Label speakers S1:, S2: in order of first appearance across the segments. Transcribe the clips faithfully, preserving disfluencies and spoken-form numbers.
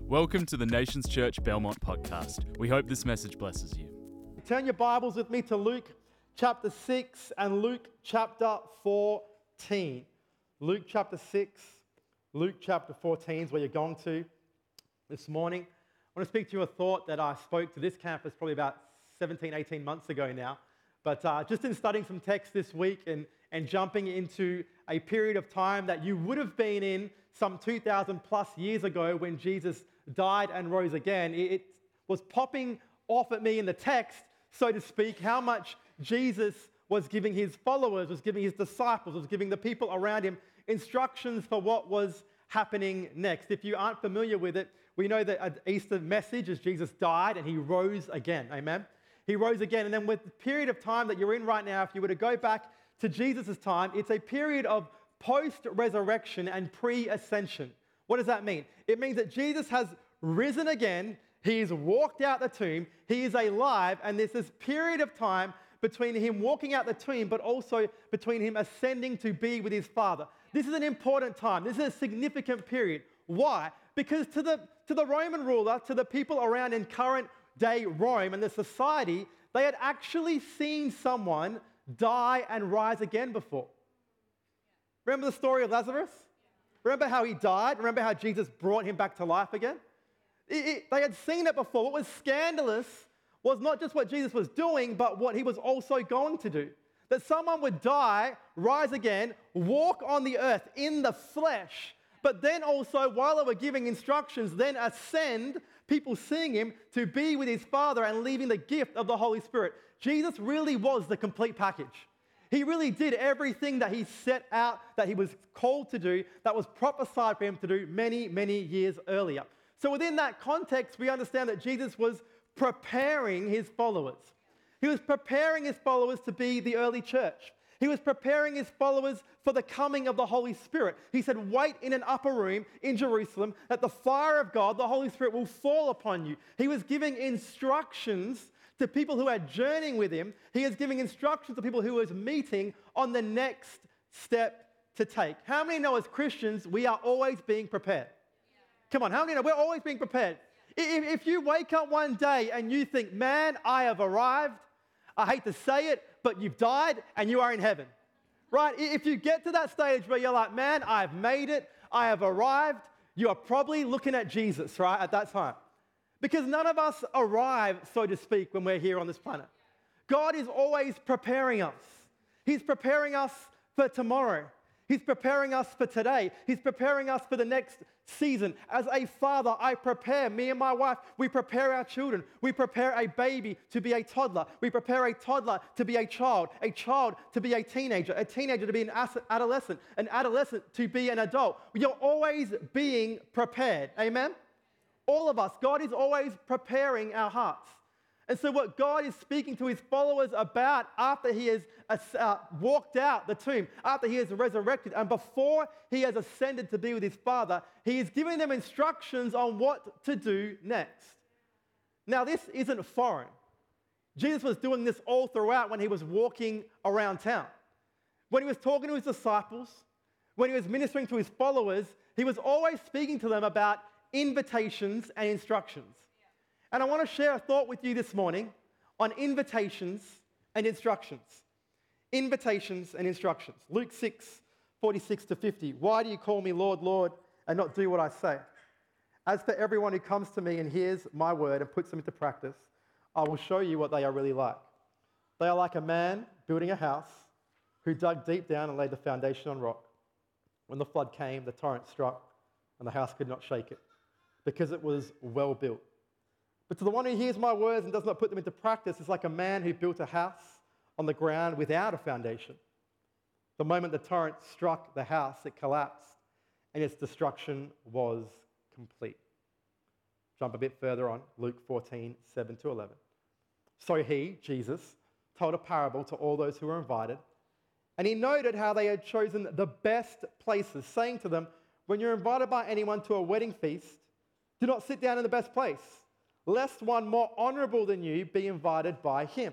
S1: Welcome to the Nations Church Belmont podcast. We hope this message blesses you.
S2: Turn your Bibles with me to Luke chapter six and Luke chapter fourteen. Luke chapter six, Luke chapter fourteen is where you're going to this morning. I want to speak to you a thought that I spoke to this campus probably about seventeen, eighteen months ago now. But uh, just in studying some text this week and, and jumping into a period of time that you would have been in some two thousand plus years ago when Jesus died and rose again, it, it was popping off at me in the text, so to speak, how much Jesus was giving his followers, was giving his disciples, was giving the people around him instructions for what was happening next. If you aren't familiar with it, we know that an Easter message is Jesus died and he rose again. Amen? He rose again. And then with the period of time that you're in right now, if you were to go back to Jesus' time, it's a period of post-resurrection and pre-ascension. What does that mean? It means that Jesus has risen again, he's walked out the tomb, he is alive, and there's this period of time between him walking out the tomb, but also between him ascending to be with his Father. This is an important time. This is a significant period. Why? Because to the, to the Roman ruler, to the people around in current day Rome and the society, they had actually seen someone die and rise again before. Remember the story of Lazarus? Remember how he died? Remember how Jesus brought him back to life again? It, it, they had seen it before. What was scandalous was not just what Jesus was doing, but what he was also going to do. That someone would die, rise again, walk on the earth in the flesh, but then also, while they were giving instructions, then ascend, people seeing him, to be with his Father and leaving the gift of the Holy Spirit. Jesus really was the complete package. He really did everything that he set out, that he was called to do, that was prophesied for him to do many, many years earlier. So within that context, we understand that Jesus was preparing his followers. He was preparing his followers to be the early church. He was preparing his followers for the coming of the Holy Spirit. He said, wait in an upper room in Jerusalem that the fire of God, the Holy Spirit, will fall upon you. He was giving instructions to people who are journeying with him. He is giving instructions to people who he was meeting on the next step to take. How many know as Christians, we are always being prepared? Come on, how many know we're always being prepared? If, if you wake up one day and you think, man, I have arrived, I hate to say it, but you've died and you are in heaven, right? If you get to that stage where you're like, man, I've made it, I have arrived, you are probably looking at Jesus, right, at that time. Because none of us arrive, so to speak, when we're here on this planet. God is always preparing us. He's preparing us for tomorrow. He's preparing us for today. He's preparing us for the next season. As a father, I prepare, me and my wife, we prepare our children. We prepare a baby to be a toddler. We prepare a toddler to be a child, a child to be a teenager, a teenager to be an adolescent, an adolescent to be an adult. You're always being prepared. Amen? All of us, God is always preparing our hearts. And so what God is speaking to his followers about after he has uh, walked out the tomb, after he has resurrected, and before he has ascended to be with his Father, he is giving them instructions on what to do next. Now, this isn't foreign. Jesus was doing this all throughout when he was walking around town. When he was talking to his disciples, when he was ministering to his followers, he was always speaking to them about invitations and instructions. And I want to share a thought with you this morning on invitations and instructions. Invitations and instructions. Luke six, forty-six to fifty. Why do you call me Lord, Lord, and not do what I say? As for everyone who comes to me and hears my word and puts them into practice, I will show you what they are really like. They are like a man building a house who dug deep down and laid the foundation on rock. When the flood came, the torrent struck, and the house could not shake it, because it was well built. But to the one who hears my words and does not put them into practice is like a man who built a house on the ground without a foundation. The moment the torrent struck the house, it collapsed, and its destruction was complete. Jump a bit further on, Luke fourteen, seven to eleven. So he, Jesus, told a parable to all those who were invited, and he noted how they had chosen the best places, saying to them, when you're invited by anyone to a wedding feast, do not sit down in the best place, lest one more honorable than you be invited by him.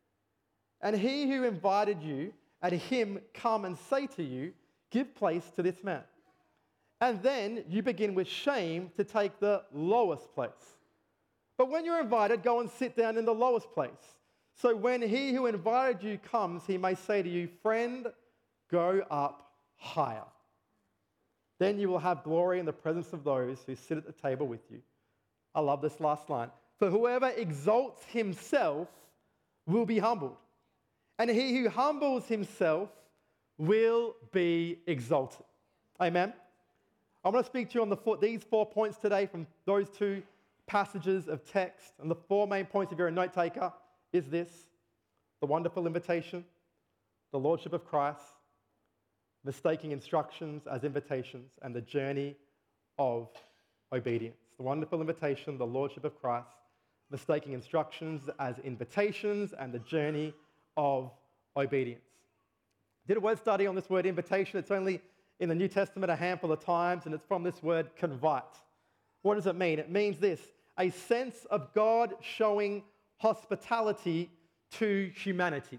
S2: And he who invited you and him come and say to you, give place to this man. And then you begin with shame to take the lowest place. But when you're invited, go and sit down in the lowest place. So when he who invited you comes, he may say to you, friend, go up higher. Then you will have glory in the presence of those who sit at the table with you. I love this last line. For whoever exalts himself will be humbled, and he who humbles himself will be exalted. Amen. I want to speak to you on the four, these four points today from those two passages of text. And the four main points, if you're a note taker, is this: the wonderful invitation, the lordship of Christ, mistaking instructions as invitations, and the journey of obedience. The wonderful invitation, the lordship of Christ, mistaking instructions as invitations, and the journey of obedience. Did a word study on this word invitation. It's only in the New Testament a handful of times, and it's from this word convite. What does it mean? It means this: a sense of God showing hospitality to humanity.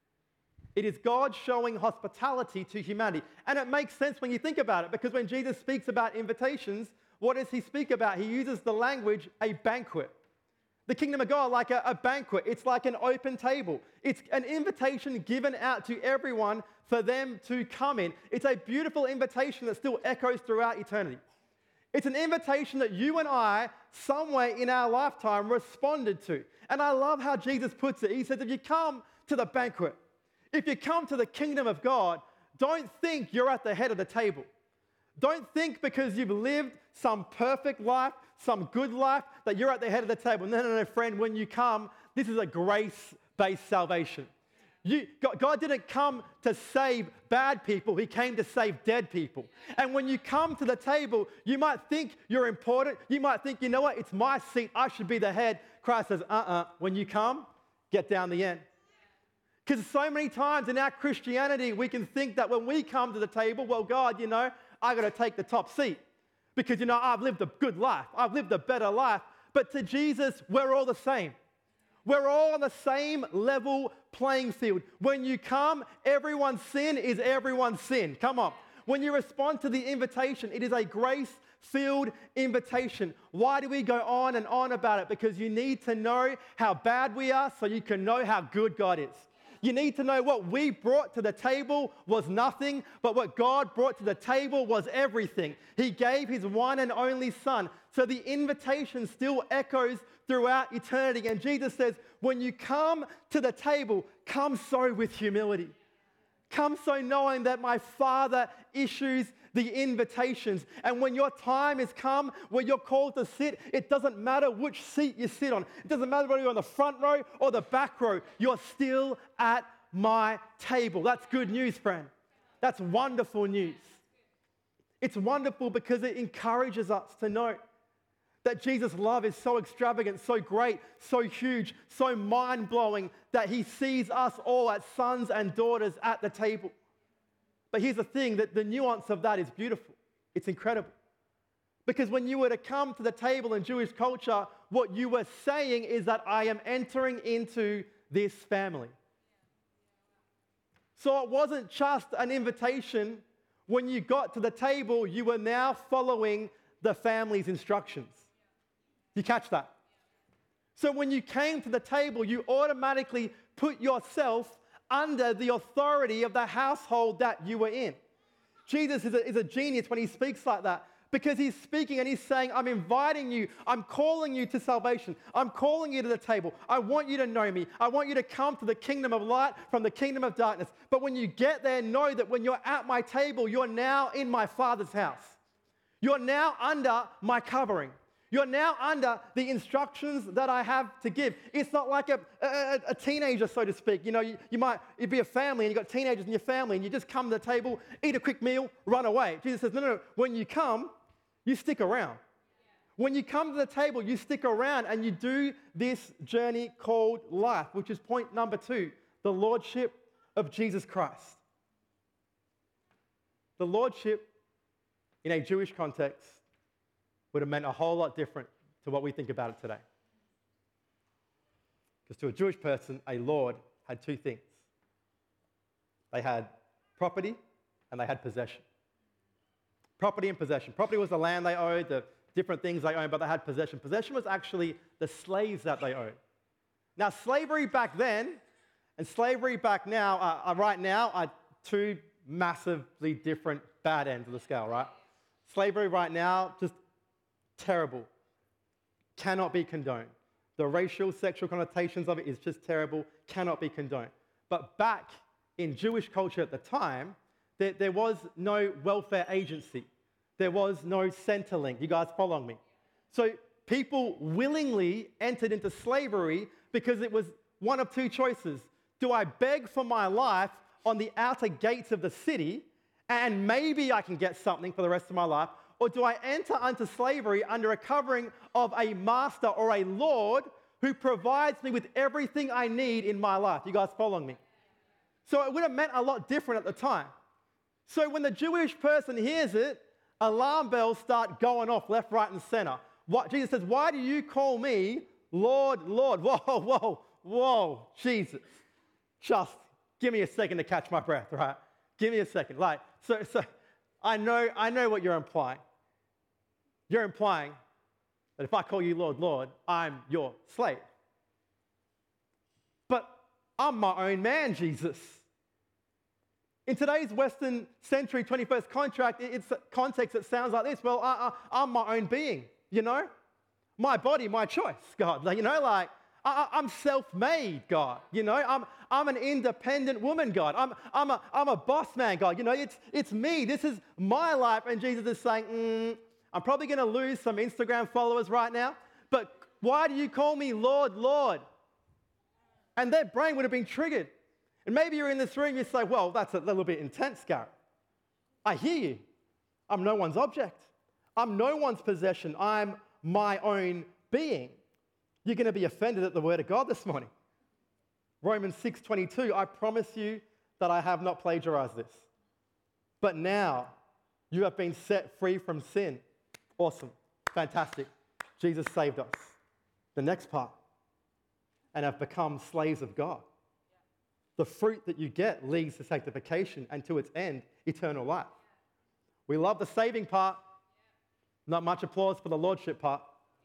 S2: It is God showing hospitality to humanity. And it makes sense when you think about it, because when Jesus speaks about invitations, what does he speak about? He uses the language, a banquet. The kingdom of God, like a, a banquet, it's like an open table. It's an invitation given out to everyone for them to come in. It's a beautiful invitation that still echoes throughout eternity. It's an invitation that you and I, somewhere in our lifetime, responded to. And I love how Jesus puts it. He says, if you come to the banquet, if you come to the kingdom of God, don't think you're at the head of the table. Don't think because you've lived some perfect life, some good life, that you're at the head of the table. No, no, no, friend, when you come, this is a grace-based salvation. You, God, God didn't come to save bad people. He came to save dead people. And when you come to the table, you might think you're important. You might think, you know what, it's my seat. I should be the head. Christ says, uh-uh. When you come, get down the end. Because so many times in our Christianity, we can think that when we come to the table, well, God, you know, I got to take the top seat because, you know, I've lived a good life. I've lived a better life. But to Jesus, we're all the same. We're all on the same level playing field. When you come, everyone's sin is everyone's sin. Come on. When you respond to the invitation, it is a grace-filled invitation. Why do we go on and on about it? Because you need to know how bad we are so you can know how good God is. You need to know what we brought to the table was nothing, but what God brought to the table was everything. He gave his one and only Son. So the invitation still echoes throughout eternity. And Jesus says, when you come to the table, come so with humility. Come so knowing that my Father issues the invitations. And when your time has come where you're called to sit, it doesn't matter which seat you sit on. It doesn't matter whether you're on the front row or the back row. You're still at my table. That's good news, friend. That's wonderful news. It's wonderful because it encourages us to know that Jesus' love is so extravagant, so great, so huge, so mind-blowing that he sees us all as sons and daughters at the table. But here's the thing, that the nuance of that is beautiful. It's incredible. Because when you were to come to the table in Jewish culture, what you were saying is that I am entering into this family. So it wasn't just an invitation. When you got to the table, you were now following the family's instructions. You catch that? So when you came to the table, you automatically put yourself under the authority of the household that you were in. Jesus is a, is a genius when he speaks like that, because he's speaking and he's saying, I'm inviting you, I'm calling you to salvation, I'm calling you to the table, I want you to know me, I want you to come to the kingdom of light from the kingdom of darkness. But when you get there, know that when you're at my table, you're now in my Father's house. You're now under my covering. You're now under the instructions that I have to give. It's not like a, a, a teenager, so to speak. You know, you, you might it'd be a family and you've got teenagers in your family and you just come to the table, eat a quick meal, run away. Jesus says, no, no, no. When you come, you stick around. When you come to the table, you stick around and you do this journey called life, which is point number two, the lordship of Jesus Christ. The lordship in a Jewish context would have meant a whole lot different to what we think about it today. Because to a Jewish person, a lord had two things. They had property and they had possession. Property and possession. Property was the land they owed, the different things they owned, but they had possession. Possession was actually the slaves that they owed. Now, slavery back then and slavery back now, uh, uh, right now, are two massively different bad ends of the scale, right? Slavery right now, just terrible. Cannot be condoned. The racial, sexual connotations of it is just terrible, cannot be condoned. But back in Jewish culture at the time, there, there was no welfare agency. There was no Centrelink. You guys following me? So people willingly entered into slavery because it was one of two choices. Do I beg for my life on the outer gates of the city and maybe I can get something for the rest of my life? Or do I enter into slavery under a covering of a master or a lord who provides me with everything I need in my life? You guys following me? So it would have meant a lot different at the time. So when the Jewish person hears it, alarm bells start going off left, right, and center. What, Jesus says, why do you call me Lord, Lord? Whoa, whoa, whoa, Jesus. Just give me a second to catch my breath, right? Give me a second. Like, so, so I know, I know what you're implying. You're implying that if I call you Lord, Lord, I'm your slave. But I'm my own man, Jesus. In today's Western century twenty-first contract, it's context, it sounds like this. Well, I, I, I'm my own being, you know? My body, my choice, God. Like, you know, like, I, I'm self-made, God. You know, I'm, I'm an independent woman, God. I'm, I'm, a, I'm a boss man, God. You know, it's, it's me. This is my life. And Jesus is saying, mm, I'm probably going to lose some Instagram followers right now, but why do you call me Lord, Lord? And their brain would have been triggered. And maybe you're in this room, you say, well, that's a little bit intense, Gareth. I hear you. I'm no one's object. I'm no one's possession. I'm my own being. You're going to be offended at the word of God this morning. Romans six twenty-two, I promise you that I have not plagiarized this. But now you have been set free from sin. Awesome. Fantastic. Jesus saved us. The next part. And have become slaves of God. The fruit that you get leads to sanctification and to its end, eternal life. We love the saving part. Not much applause for the lordship part.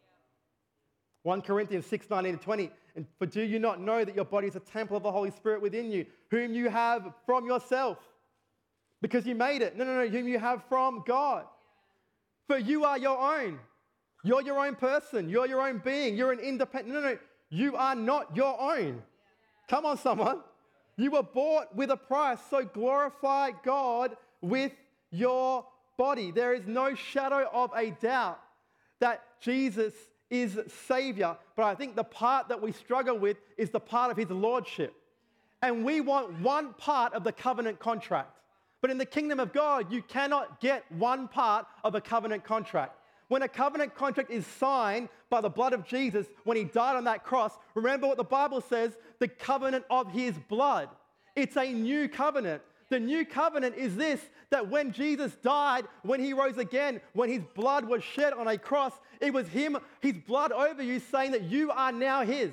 S2: First Corinthians six, nineteen to twenty. And for do you not know that your body is a temple of the Holy Spirit within you, whom you have from yourself? Because you made it. No, no, no, whom you have from God. For you are your own. You're your own person. You're your own being. You're an independent. No, no, no. You are not your own. Come on, someone. You were bought with a price, so glorify God with your body. There is no shadow of a doubt that Jesus is Savior, but I think the part that we struggle with is the part of His Lordship. And we want one part of the covenant contract. But in the kingdom of God, you cannot get one part of a covenant contract. When a covenant contract is signed by the blood of Jesus, when He died on that cross, remember what the Bible says, the covenant of His blood. It's a new covenant. The new covenant is this, that when Jesus died, when He rose again, when His blood was shed on a cross, it was Him, His blood over you saying that you are now His.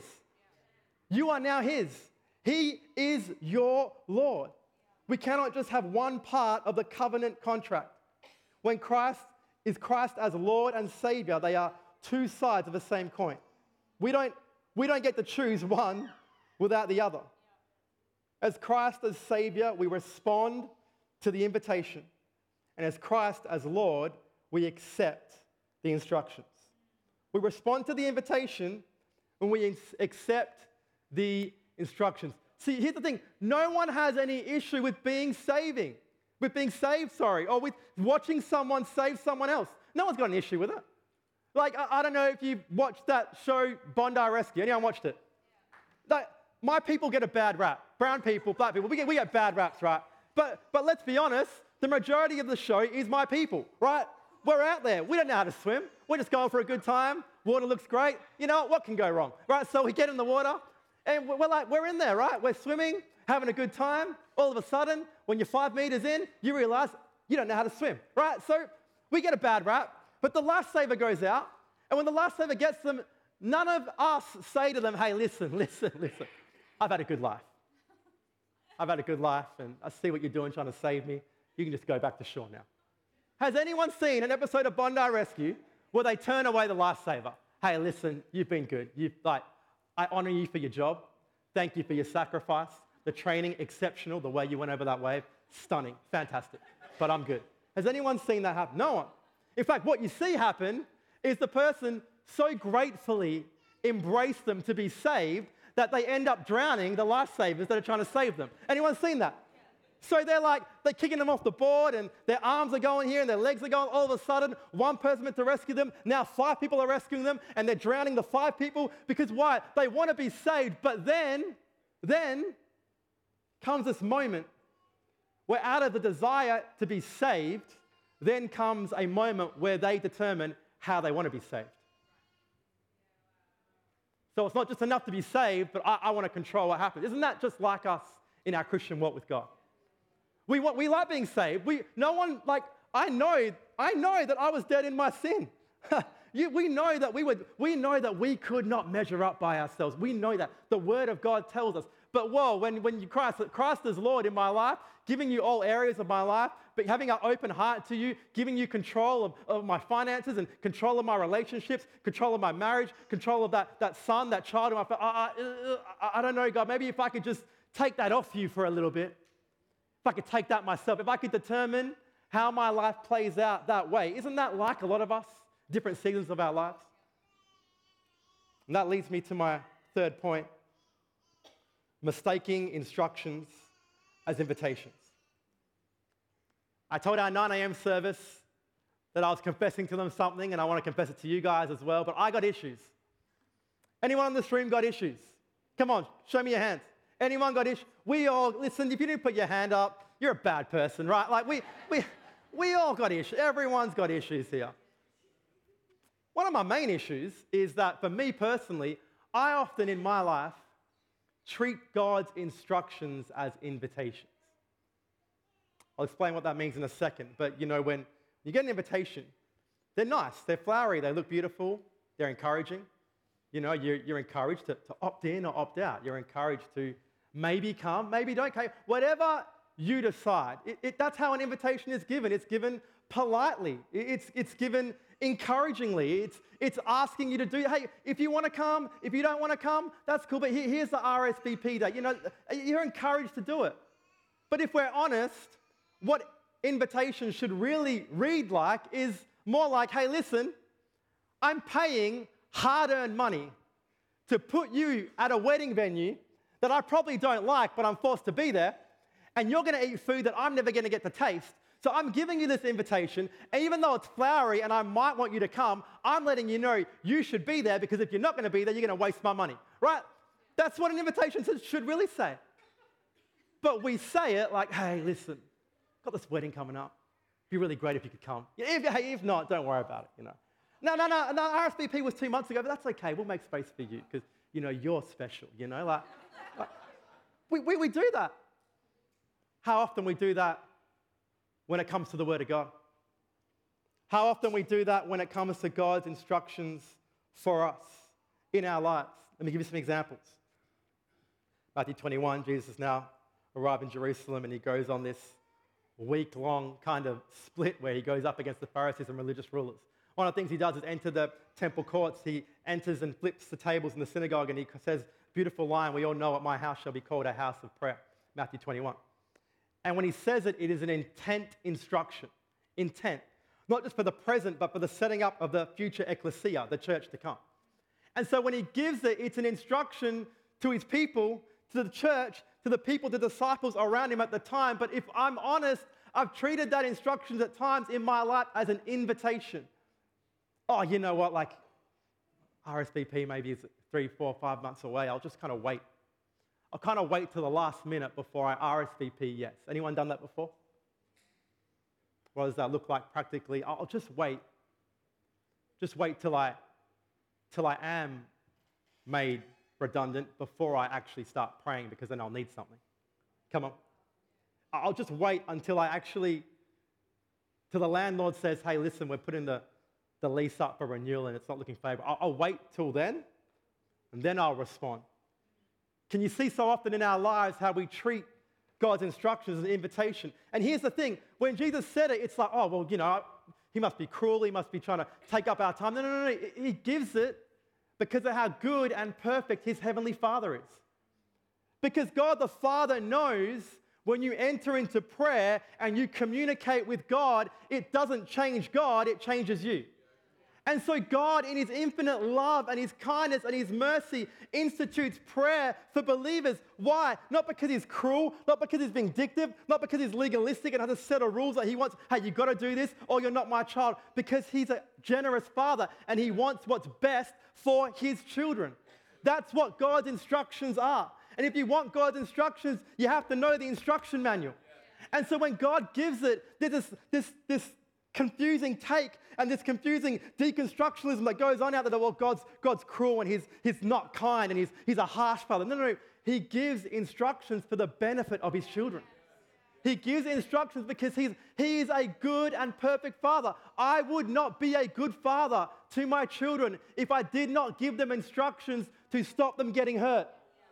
S2: You are now His. He is your Lord. We cannot just have one part of the covenant contract. When Christ is Christ as Lord and Savior, they are two sides of the same coin. We don't, we don't get to choose one without the other. As Christ as Savior, we respond to the invitation. And as Christ as Lord, we accept the instructions. We respond to the invitation when we accept the instructions. See, here's the thing. No one has any issue with being saving, with being saved, sorry, or with watching someone save someone else. No one's got an issue with it. Like, I, I don't know if you watched that show, Bondi Rescue. Anyone watched it? That, my people get a bad rap. Brown people, black people, we get, we get bad raps, right? But, but let's be honest, the majority of the show is my people, right? We're out there. We don't know how to swim. We're just going for a good time. Water looks great. You know, what can go wrong, right? So we get in the water, and we're like, we're in there, right? We're swimming, having a good time. All of a sudden, when you're five meters in, you realize you don't know how to swim, right? So we get a bad rap, but the lifesaver goes out, and when the lifesaver gets them, none of us say to them, hey, listen, listen, listen. I've had a good life. I've had a good life, and I see what you're doing trying to save me. You can just go back to shore now. Has anyone seen an episode of Bondi Rescue where they turn away the lifesaver? Hey, listen, you've been good. You've, like, I honor you for your job. Thank you for your sacrifice. The training, exceptional. The way you went over that wave, stunning, fantastic. But I'm good. Has anyone seen that happen? No one. In fact, what you see happen is the person so gratefully embraced them to be saved that they end up drowning the lifesavers that are trying to save them. Anyone seen that? So they're like, they're kicking them off the board and their arms are going here and their legs are going. All of a sudden, one person meant to rescue them. Now five people are rescuing them and they're drowning the five people because why? They want to be saved. But then, then comes this moment where out of the desire to be saved, then comes a moment where they determine how they want to be saved. So it's not just enough to be saved, but I, I want to control what happens. Isn't that just like us in our Christian walk with God? We, want, we like being saved. We, no one, like, I know, I know that I was dead in my sin. you, we know that we would, we know that we could not measure up by ourselves. We know that. The Word of God tells us. But whoa, when, when you Christ, Christ is Lord in my life, giving you all areas of my life, but having an open heart to you, giving you control of, of my finances and control of my relationships, control of my marriage, control of that, that son, that child in my family. I, I, I don't know, God, maybe if I could just take that off you for a little bit. If I could take that myself, if I could determine how my life plays out that way. Isn't that like a lot of us, different seasons of our lives? And that leads me to my third point, mistaking instructions as invitations. I told our nine a.m. service that I was confessing to them something, and I want to confess it to you guys as well, but I got issues. Anyone in this room got issues? Come on, show me your hands. Anyone got issues? We all, listen, if you didn't put your hand up, you're a bad person, right? Like, we, we, we all got issues. Everyone's got issues here. One of my main issues is that for me personally, I often in my life treat God's instructions as invitations. I'll explain what that means in a second. But, you know, when you get an invitation, they're nice, they're flowery, they look beautiful, they're encouraging. You know, you're, you're encouraged to, to opt in or opt out. You're encouraged to maybe come, maybe don't come. Whatever you decide. It, it, that's how an invitation is given. It's given politely. It, it's, it's given encouragingly. It's, it's asking you to do, hey, if you want to come, if you don't want to come, that's cool, but here, here's the R S V P day. You know, you're encouraged to do it. But if we're honest, what invitation should really read like is more like, hey, listen, I'm paying hard-earned money to put you at a wedding venue that I probably don't like, but I'm forced to be there, and you're going to eat food that I'm never going to get to taste. So I'm giving you this invitation, and even though it's flowery and I might want you to come, I'm letting you know you should be there, because if you're not going to be there, you're going to waste my money, right? That's what an invitation should really say. But we say it like, hey, listen, got this wedding coming up. It'd be really great if you could come. If, hey, if not, don't worry about it, you know. No, no, no, no, R S V P was two months ago, but that's okay. We'll make space for you because, you know, you're special, you know. Like, like we, we, we do that. How often we do that when it comes to the Word of God? How often we do that when it comes to God's instructions for us in our lives? Let me give you some examples. Matthew twenty-one, Jesus has now arrived in Jerusalem, and he goes on this week-long kind of split where he goes up against the Pharisees and religious rulers. One of the things he does is enter the temple courts. He enters and flips the tables in the synagogue, and he says, beautiful line, we all know it, my house shall be called a house of prayer, Matthew twenty-one. And when he says it, it is an intent instruction, intent, not just for the present, but for the setting up of the future ecclesia, the church to come. And so when he gives it, it's an instruction to his people, to the church, to the people, the disciples around him at the time. But if I'm honest, I've treated that instructions at times in my life as an invitation. Oh, you know what, like R S V P maybe is three, four, five months away. I'll just kind of wait. I'll kind of wait till the last minute before I R S V P yes. Anyone done that before? What does that look like practically? I'll just wait. Just wait till I, till I am made redundant before I actually start praying, because then I'll need something. Come on. I'll just wait until I actually, till the landlord says, hey, listen, we're putting the, the lease up for renewal and it's not looking favorable. I'll, I'll wait till then, and then I'll respond. Can you see so often in our lives how we treat God's instructions as an invitation. And here's the thing, when Jesus said it, it's like, oh, well, you know, he must be cruel, he must be trying to take up our time. No, no, no, no. He gives it because of how good and perfect his heavenly Father is. Because God the Father knows when you enter into prayer and you communicate with God, it doesn't change God, it changes you. And so God, in his infinite love and his kindness and his mercy, institutes prayer for believers. Why? Not because he's cruel, not because he's vindictive, not because he's legalistic and has a set of rules that he wants, hey, you've got to do this or you're not my child. Because he's a generous father and he wants what's best for his children. That's what God's instructions are. And if you want God's instructions, you have to know the instruction manual. And so when God gives it, there's this, this, this confusing take and this confusing deconstructionism that goes on out there that, well, God's, God's cruel and he's, he's not kind and he's, he's a harsh father. No, no, no. He gives instructions for the benefit of his children. He gives instructions because he's, he is a good and perfect father. I would not be a good father to my children if I did not give them instructions to stop them getting hurt.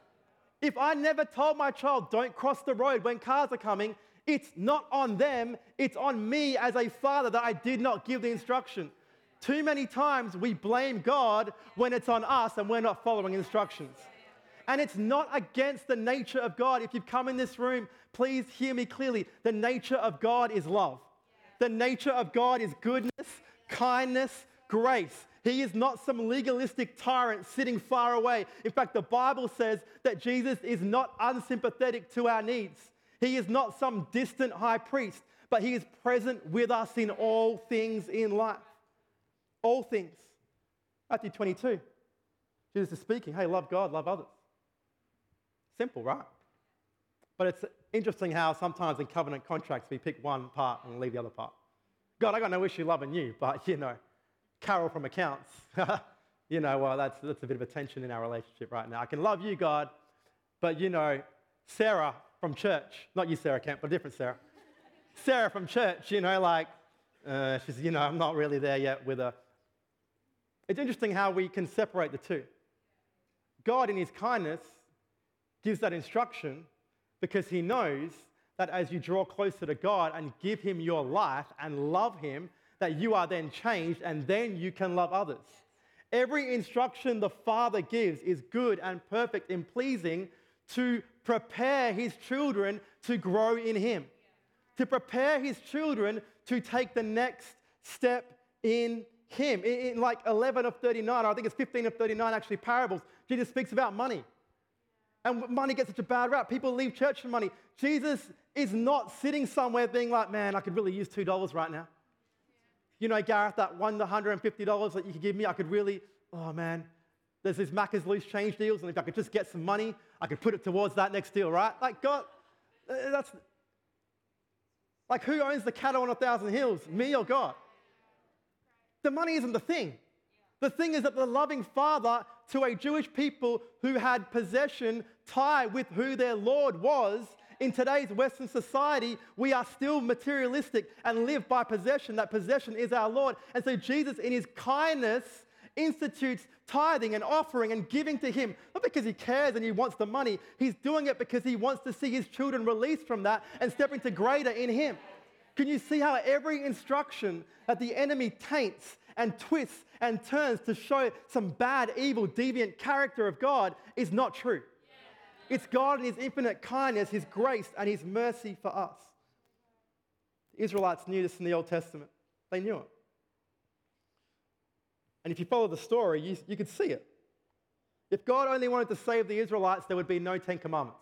S2: If I never told my child, don't cross the road when cars are coming, it's not on them, it's on me as a father that I did not give the instruction. Too many times we blame God when it's on us and we're not following instructions. And it's not against the nature of God. If you've come in this room, please hear me clearly. The nature of God is love. The nature of God is goodness, kindness, grace. He is not some legalistic tyrant sitting far away. In fact, the Bible says that Jesus is not unsympathetic to our needs. He is not some distant high priest, but he is present with us in all things in life. All things. Matthew twenty-two. Jesus is speaking, hey, love God, love others. Simple, right? But it's interesting how sometimes in covenant contracts we pick one part and leave the other part. God, I got no issue loving you, but you know, Carol from accounts, you know, well, that's, that's a bit of a tension in our relationship right now. I can love you, God, but you know, Sarah from church, not you, Sarah Kemp, but a different Sarah. Sarah from church, you know, like, uh, she's, you know, I'm not really there yet with her. It's interesting how we can separate the two. God, in his kindness, gives that instruction because he knows that as you draw closer to God and give him your life and love him, that you are then changed and then you can love others. Every instruction the Father gives is good and perfect and pleasing to prepare his children to grow in him, to prepare his children to take the next step in him. In, in like eleven of thirty-nine, or I think it's fifteen of thirty-nine actually parables, Jesus speaks about money. And money gets such a bad rap. People leave church for money. Jesus is not sitting somewhere being like, man, I could really use two dollars right now. You know, Gareth, that one hundred fifty dollars that you could give me, I could really, oh man, there's these Macca's loose change deals, and if I could just get some money, I could put it towards that next deal, right? Like, God, that's, like, who owns the cattle on a thousand hills, me or God? The money isn't the thing. The thing is that the loving Father to a Jewish people who had possession tied with who their Lord was, in today's Western society, we are still materialistic and live by possession. That possession is our Lord. And so Jesus, in his kindness, institutes tithing and offering and giving to him, not because he cares and he wants the money. He's doing it because he wants to see his children released from that and step into greater in him. Can you see how every instruction that the enemy taints and twists and turns to show some bad, evil, deviant character of God is not true? It's God in his infinite kindness, his grace, and his mercy for us. The Israelites knew this in the Old Testament. They knew it. And if you follow the story, you, you could see it. If God only wanted to save the Israelites, there would be no Ten Commandments.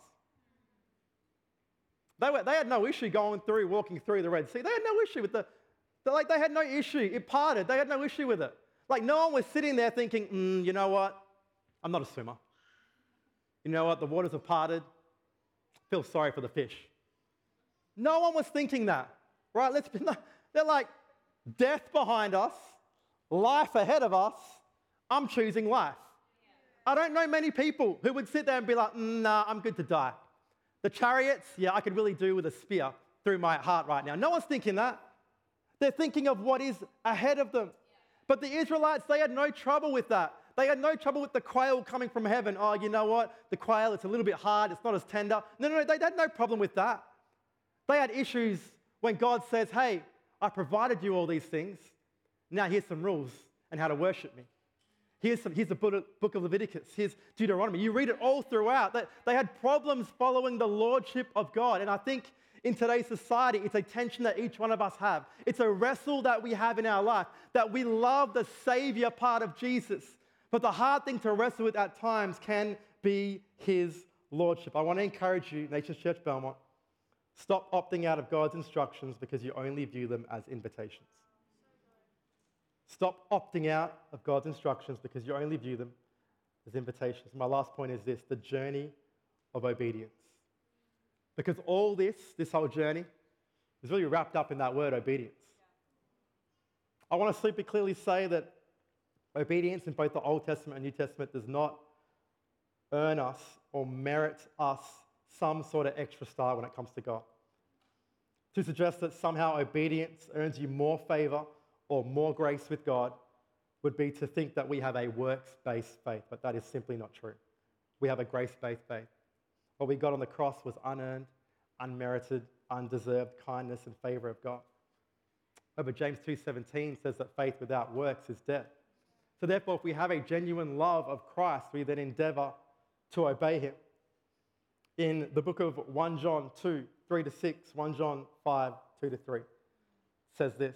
S2: They, were, they had no issue going through, walking through the Red Sea. They had no issue with the, like they had no issue. It parted. They had no issue with it. Like no one was sitting there thinking, mm, you know what? I'm not a swimmer. You know what? The waters have parted. Feel sorry for the fish. No one was thinking that, right? Let's be, they're like, death behind us, life ahead of us. I'm choosing life. I don't know many people who would sit there and be like, nah, I'm good to die. The chariots, yeah, I could really do with a spear through my heart right now. No one's thinking that. They're thinking of what is ahead of them. But the Israelites, they had no trouble with that. They had no trouble with the quail coming from heaven. Oh, you know what? The quail, it's a little bit hard. It's not as tender. No, no, no. They had no problem with that. They had issues when God says, hey, I provided you all these things. Now here's some rules and how to worship me. Here's, some, here's the book of Leviticus. Here's Deuteronomy. You read it all throughout. They, they had problems following the lordship of God. And I think in today's society, it's a tension that each one of us have. It's a wrestle that we have in our life, that we love the Savior part of Jesus. But the hard thing to wrestle with at times can be his lordship. I want to encourage you, Nations Church Belmont, stop opting out of God's instructions because you only view them as invitations. Stop opting out of God's instructions because you only view them as invitations. My last point is this, the journey of obedience. Because all this, this whole journey, is really wrapped up in that word, obedience. I want to super clearly say that obedience in both the Old Testament and New Testament does not earn us or merit us some sort of extra star when it comes to God. To suggest that somehow obedience earns you more favor or more grace with God would be to think that we have a works-based faith, but that is simply not true. We have a grace-based faith. What we got on the cross was unearned, unmerited, undeserved kindness and favor of God. Oh, but James two seventeen says that faith without works is dead. So therefore, if we have a genuine love of Christ, we then endeavor to obey him. In the book of First John two, three to six, First John five, two to three, says this.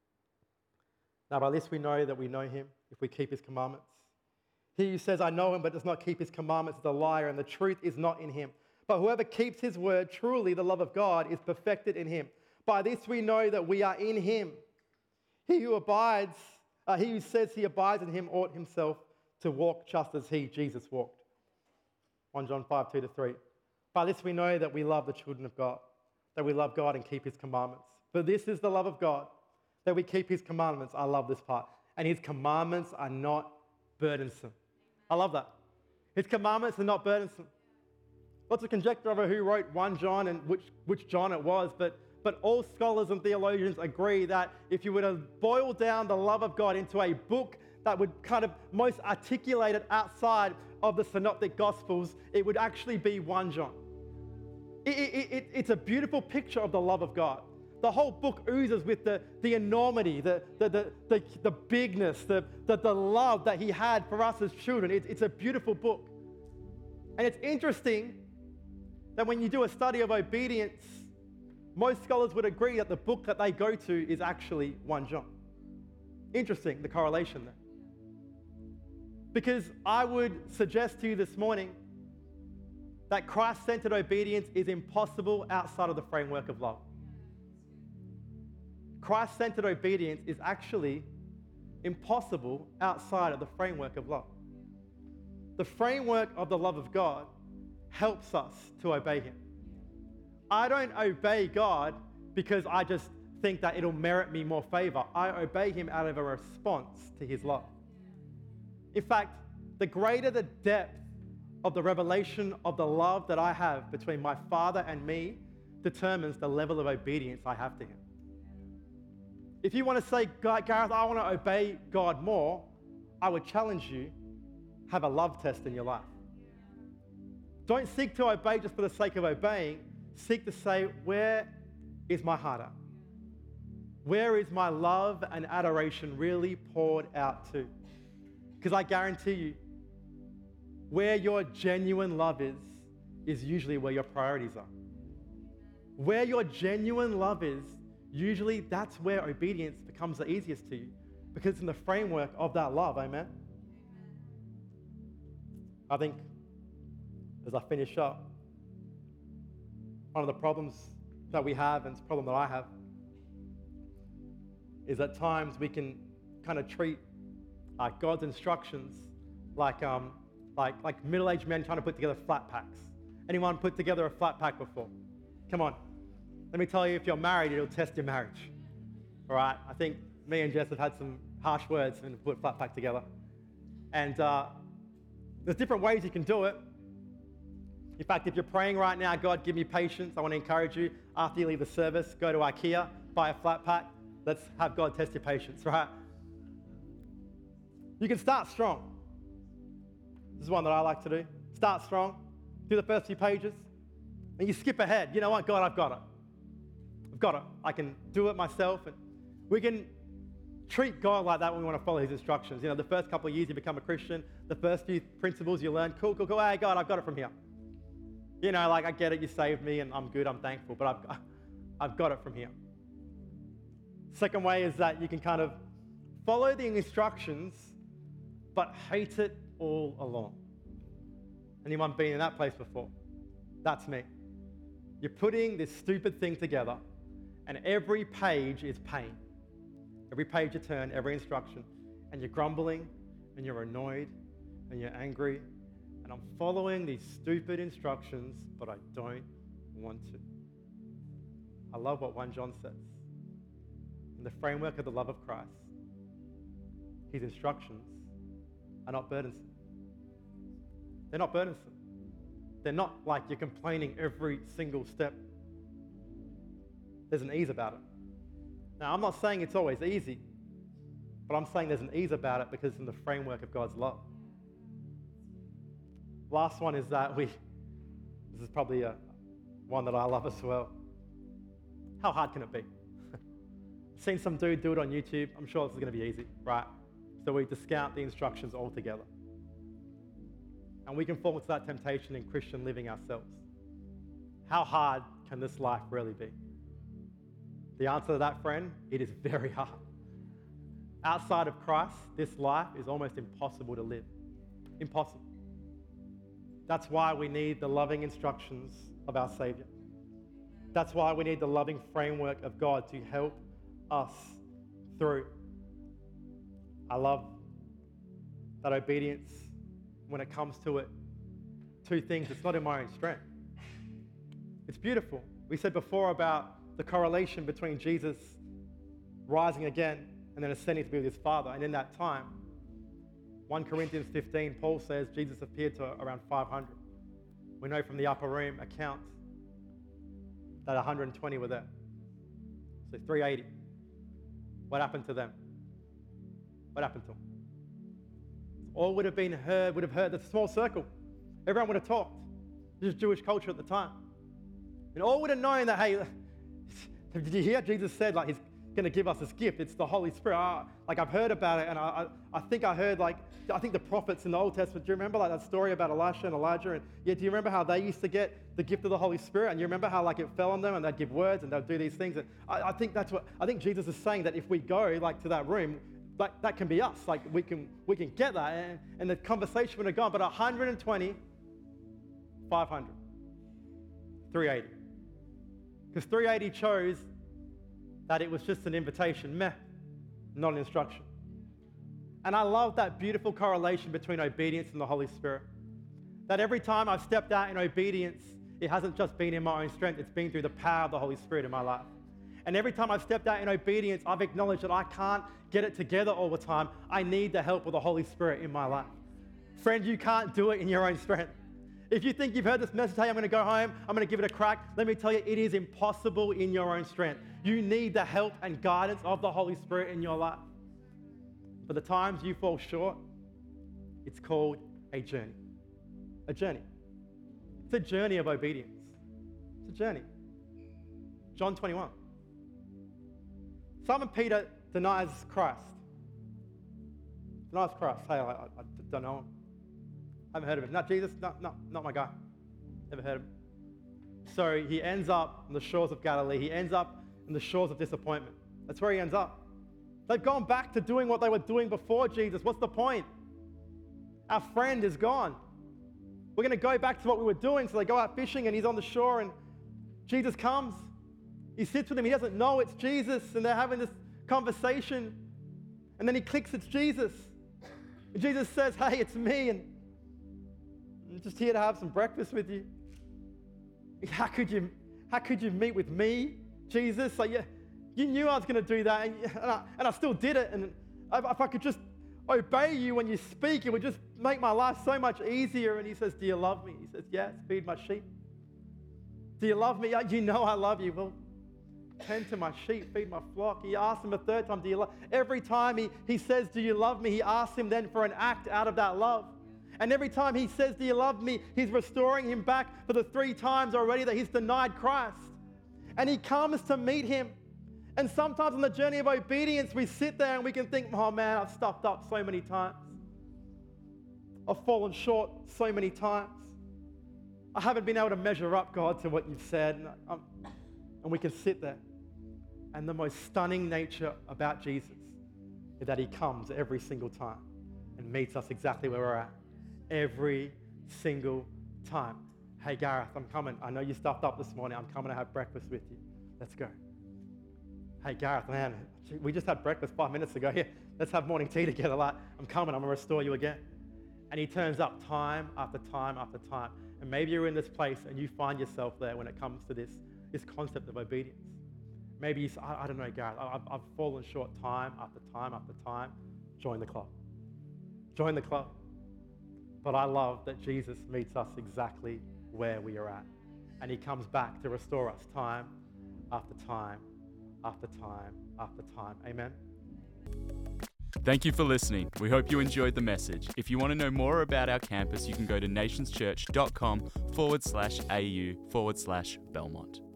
S2: Now by this we know that we know him, if we keep his commandments. He who says, I know him, but does not keep his commandments is a liar, and the truth is not in him. But whoever keeps his word, truly the love of God is perfected in him. By this we know that we are in him. He who abides, uh, he who says he abides in him ought himself to walk just as he, Jesus, walked. First John five, two to three. By this we know that we love the children of God, that we love God and keep his commandments. But this is the love of God, that we keep his commandments. I love this part. And his commandments are not burdensome. I love that. His commandments are not burdensome. Lots of conjecture over who wrote First John and which, which John it was, but, but all scholars and theologians agree that if you were to boil down the love of God into a book that would kind of most articulate it outside of the Synoptic Gospels, it would actually be First John. It, it, it, it's a beautiful picture of the love of God. The whole book oozes with the, the enormity, the, the, the, the, the bigness, the, the, the love that he had for us as children. It, it's a beautiful book. And it's interesting that when you do a study of obedience, most scholars would agree that the book that they go to is actually First John. Interesting, the correlation there. Because I would suggest to you this morning that Christ-centered obedience is impossible outside of the framework of love. Christ-centered obedience is actually impossible outside of the framework of love. The framework of the love of God helps us to obey him. I don't obey God because I just think that it'll merit me more favor. I obey him out of a response to his love. In fact, the greater the depth of the revelation of the love that I have between my Father and me determines the level of obedience I have to him. If you want to say, Gareth, I want to obey God more, I would challenge you, have a love test in your life. Don't seek to obey just for the sake of obeying. Seek to say, where is my heart at? Where is my love and adoration really poured out to? Because I guarantee you, where your genuine love is, is usually where your priorities are. Where your genuine love is, usually that's where obedience becomes the easiest to you, because it's in the framework of that love, amen? I think as I finish up, one of the problems that we have, and it's a problem that I have, is at times we can kind of treat uh, God's instructions like, um, like, like middle-aged men trying to put together flat packs. Anyone put together a flat pack before? Come on. Let me tell you, if you're married, it'll test your marriage. All right? I think me and Jess have had some harsh words when we put flat pack together. And uh, there's different ways you can do it. In fact, if you're praying right now, God, give me patience, I want to encourage you, after you leave the service, go to IKEA, buy a flat pack. Let's have God test your patience, right? You can start strong. This is one that I like to do. Start strong, do the first few pages, and you skip ahead. You know what? God, I've got it. I've got it. I can do it myself. And we can treat God like that when we want to follow his instructions. You know, the first couple of years you become a Christian, the first few principles you learn, cool, cool, cool. Hey, God, I've got it from here. You know, like, I get it, you saved me, and I'm good, I'm thankful, but I've, I've got it from here. Second way is that you can kind of follow the instructions, but hate it all along. Anyone been in that place before? That's me. You're putting this stupid thing together, and every page is pain. Every page you turn, every instruction, and you're grumbling, and you're annoyed, and you're angry, and I'm following these stupid instructions, but I don't want to. I love what First John says. In the framework of the love of Christ, his instructions are not burdensome. They're not burdensome. They're not like you're complaining every single step. There's an ease about it. Now, I'm not saying it's always easy, but I'm saying there's an ease about it because it's in the framework of God's love. Last one is that we, this is probably a, one that I love as well. How hard can it be? Seen some dude do it on YouTube. I'm sure this is going to be easy, right? So we discount the instructions altogether. And we can fall into that temptation in Christian living ourselves. How hard can this life really be? The answer to that, friend, it is very hard. Outside of Christ, this life is almost impossible to live. Impossible. That's why we need the loving instructions of our Savior. That's why we need the loving framework of God to help us through. I love that obedience when it comes to it. Two things, it's not in my own strength. It's beautiful. We said before about the correlation between Jesus rising again and then ascending to be with his Father. And in that time, First Corinthians fifteen, Paul says Jesus appeared to around five hundred. We know from the upper room account that one hundred twenty were there. So three hundred eighty. What happened to them? What happened to them? All would have been heard, would have heard, the small circle. Everyone would have talked. This is Jewish culture at the time. And all would have known that, hey, did you hear? Jesus said, like, he's going to give us this gift. It's the Holy Spirit. Ah, like, I've heard about it, and I, I, I think I heard, like, I think the prophets in the Old Testament, do you remember, like, that story about Elisha and Elijah? And yeah, do you remember how they used to get the gift of the Holy Spirit? And you remember how, like, it fell on them, and they'd give words, and they'd do these things. And I, I think that's what, I think Jesus is saying, that if we go, like, to that room, like, that can be us. Like, we can we can get that, and, and the conversation would have gone. But one hundred twenty, five hundred, three hundred eighty. Because three hundred eighty chose that it was just an invitation, meh, not an instruction. And I love that beautiful correlation between obedience and the Holy Spirit. That every time I've stepped out in obedience, it hasn't just been in my own strength, it's been through the power of the Holy Spirit in my life. And every time I've stepped out in obedience, I've acknowledged that I can't get it together all the time. I need the help of the Holy Spirit in my life. Friend, you can't do it in your own strength. If you think you've heard this message, hey, I'm going to go home, I'm going to give it a crack, let me tell you, it is impossible in your own strength. You need the help and guidance of the Holy Spirit in your life. For the times you fall short, it's called a journey. A journey. It's a journey of obedience. It's a journey. John twenty-one. Simon Peter denies Christ. Denies Christ. Hey, I, I, I don't know him. I haven't heard of him. Not Jesus. No, no, not my guy. Never heard of him. So he ends up on the shores of Galilee. He ends up on the shores of disappointment. That's where he ends up. They've gone back to doing what they were doing before Jesus. What's the point? Our friend is gone. We're going to go back to what we were doing. So they go out fishing and he's on the shore and Jesus comes. He sits with him. He doesn't know it's Jesus and they're having this conversation. And then he clicks, it's Jesus. And Jesus says, hey, it's me. And I'm just here to have some breakfast with you. How could you, how could you meet with me, Jesus? Like, yeah, you knew I was going to do that, and, and, I, and I still did it. And if I could just obey you when you speak, it would just make my life so much easier. And he says, do you love me? He says, yes, feed my sheep. Do you love me? You know I love you. Well, tend to my sheep, feed my flock. He asks him a third time, do you love? Every time he, he says, do you love me? He asks him then for an act out of that love. And every time he says, do you love me? He's restoring him back for the three times already that he's denied Christ. And he comes to meet him. And sometimes on the journey of obedience, we sit there and we can think, oh man, I've stuffed up so many times. I've fallen short so many times. I haven't been able to measure up, God, to what you've said. And, I'm, and we can sit there. And the most stunning nature about Jesus is that he comes every single time and meets us exactly where we're at. Every single time. Hey, Gareth, I'm coming. I know you stuffed up this morning. I'm coming to have breakfast with you. Let's go. Hey, Gareth, man, we just had breakfast five minutes ago. Here, let's have morning tea together. Like, I'm coming. I'm going to restore you again. And he turns up time after time after time. And maybe you're in this place and you find yourself there when it comes to this, this concept of obedience. Maybe you say, I, I don't know, Gareth, I've, I've fallen short time after time after time. Join the club. Join the club. But I love that Jesus meets us exactly where we are at. And he comes back to restore us time after time after time after time. Amen.
S1: Thank you for listening. We hope you enjoyed the message. If you want to know more about our campus, you can go to nationschurch.com forward slash AU forward slash Belmont.